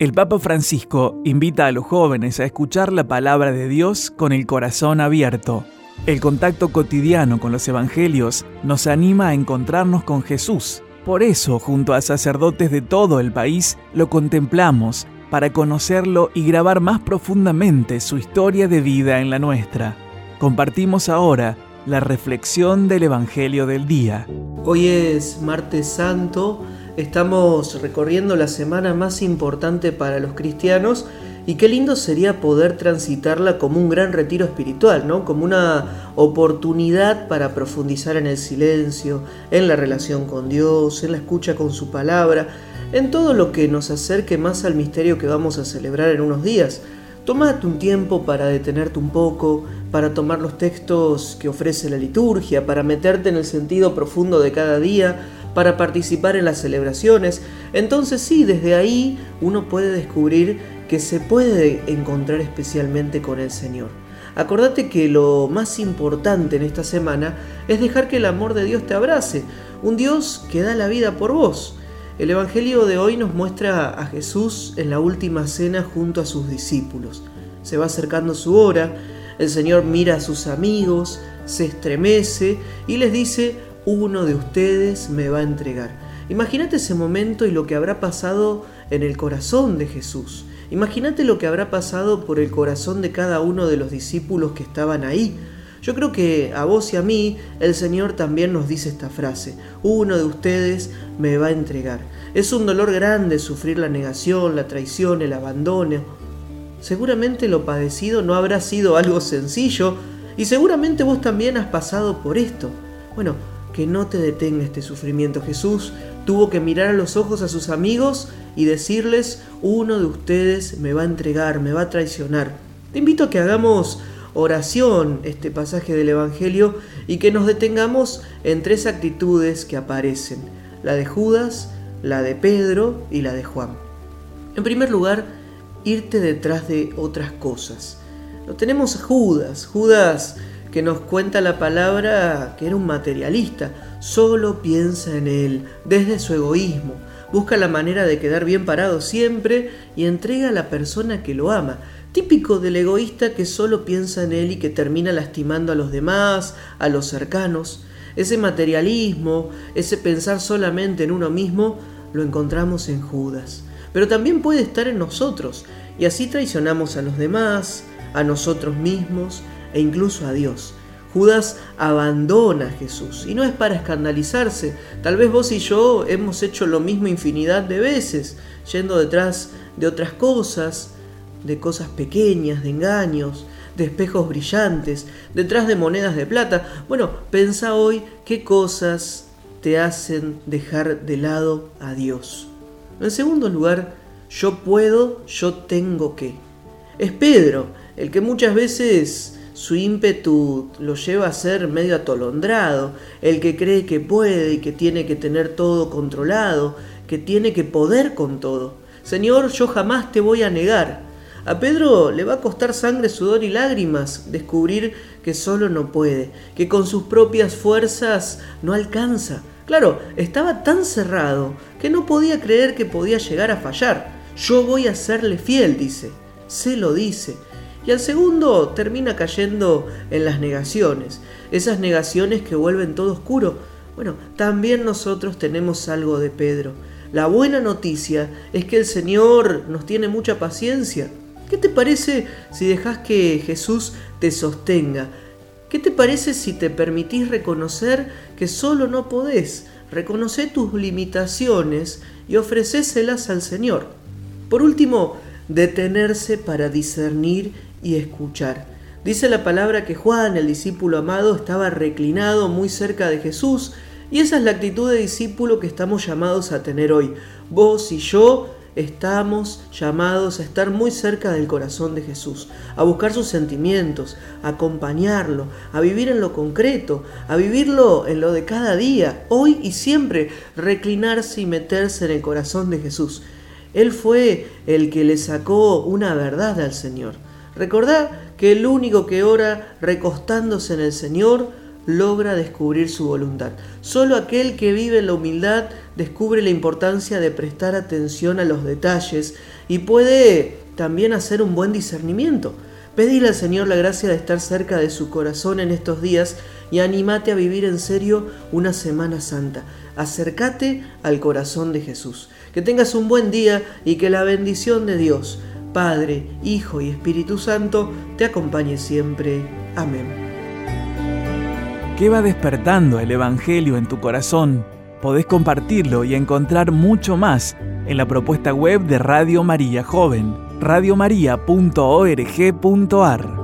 El Papa Francisco invita a los jóvenes a escuchar la palabra de Dios con el corazón abierto. El contacto cotidiano con los evangelios nos anima a encontrarnos con Jesús. Por eso, junto a sacerdotes de todo el país, lo contemplamos para conocerlo y grabar más profundamente su historia de vida en la nuestra. Compartimos ahora la reflexión del Evangelio del día. Hoy es Martes Santo, estamos recorriendo la semana más importante para los cristianos y qué lindo sería poder transitarla como un gran retiro espiritual, ¿no? Como una oportunidad para profundizar en el silencio, en la relación con Dios, en la escucha con su palabra, en todo lo que nos acerque más al misterio que vamos a celebrar en unos días. Tómate un tiempo para detenerte un poco, para tomar los textos que ofrece la liturgia, para meterte en el sentido profundo de cada día, para participar en las celebraciones. Entonces sí, desde ahí uno puede descubrir que se puede encontrar especialmente con el Señor. Acordate que lo más importante en esta semana es dejar que el amor de Dios te abrace, un Dios que da la vida por vos. El Evangelio de hoy nos muestra a Jesús en la última cena junto a sus discípulos. Se va acercando su hora, el Señor mira a sus amigos, se estremece y les dice: uno de ustedes me va a entregar. Imagínate ese momento y lo que habrá pasado en el corazón de Jesús. Imagínate lo que habrá pasado por el corazón de cada uno de los discípulos que estaban ahí. Yo creo que a vos y a mí el Señor también nos dice esta frase: uno de ustedes me va a entregar. Es un dolor grande sufrir la negación, la traición, el abandono. Seguramente lo padecido no habrá sido algo sencillo y seguramente vos también has pasado por esto. Bueno, que no te detenga este sufrimiento. Jesús tuvo que mirar a los ojos a sus amigos y decirles: uno de ustedes me va a entregar, me va a traicionar. Te invito a que hagamos oración este pasaje del Evangelio y que nos detengamos en tres actitudes que aparecen: la de Judas, la de Pedro y la de Juan. En primer lugar, irte detrás de otras cosas. Lo tenemos a Judas que nos cuenta la palabra que era un materialista, solo piensa en él, desde su egoísmo, busca la manera de quedar bien parado siempre y entrega a la persona que lo ama. Típico del egoísta que solo piensa en él y que termina lastimando a los demás, a los cercanos. Ese materialismo, ese pensar solamente en uno mismo, lo encontramos en Judas. Pero también puede estar en nosotros, y así traicionamos a los demás, a nosotros mismos e incluso a Dios. Judas abandona a Jesús, y no es para escandalizarse. Tal vez vos y yo hemos hecho lo mismo infinidad de veces, yendo detrás de otras cosas, de cosas pequeñas, de engaños, de espejos brillantes, detrás de monedas de plata. Bueno, pensá hoy qué cosas te hacen dejar de lado a Dios. En segundo lugar, yo puedo, yo tengo que. Es Pedro el que muchas veces su ímpetu lo lleva a ser medio atolondrado, el que cree que puede y que tiene que tener todo controlado, que tiene que poder con todo. Señor, yo jamás te voy a negar. A Pedro le va a costar sangre, sudor y lágrimas descubrir que solo no puede, que con sus propias fuerzas no alcanza. Claro, estaba tan cerrado que no podía creer que podía llegar a fallar. Yo voy a serle fiel, dice. Se lo dice. Y al segundo termina cayendo en las negaciones. Esas negaciones que vuelven todo oscuro. Bueno, también nosotros tenemos algo de Pedro. La buena noticia es que el Señor nos tiene mucha paciencia. ¿Qué te parece si dejas que Jesús te sostenga? ¿Qué te parece si te permitís reconocer que solo no podés? Reconocé tus limitaciones y ofrecéselas al Señor. Por último, detenerse para discernir y escuchar. Dice la palabra que Juan, el discípulo amado, estaba reclinado muy cerca de Jesús, y esa es la actitud de discípulo que estamos llamados a tener hoy. Vos y yo estamos llamados a estar muy cerca del corazón de Jesús, a buscar sus sentimientos, a acompañarlo, a vivir en lo concreto, a vivirlo en lo de cada día, hoy y siempre, reclinarse y meterse en el corazón de Jesús. Él fue el que le sacó una verdad al Señor. Recordá que el único que ora recostándose en el Señor logra descubrir su voluntad. Solo aquel que vive en la humildad descubre la importancia de prestar atención a los detalles y puede también hacer un buen discernimiento. Pedile al Señor la gracia de estar cerca de su corazón en estos días y anímate a vivir en serio una Semana Santa. Acércate al corazón de Jesús. Que tengas un buen día y que la bendición de Dios, Padre, Hijo y Espíritu Santo, te acompañe siempre. Amén. ¿Qué va despertando el Evangelio en tu corazón? Podés compartirlo y encontrar mucho más en la propuesta web de Radio María Joven, radiomaria.org.ar.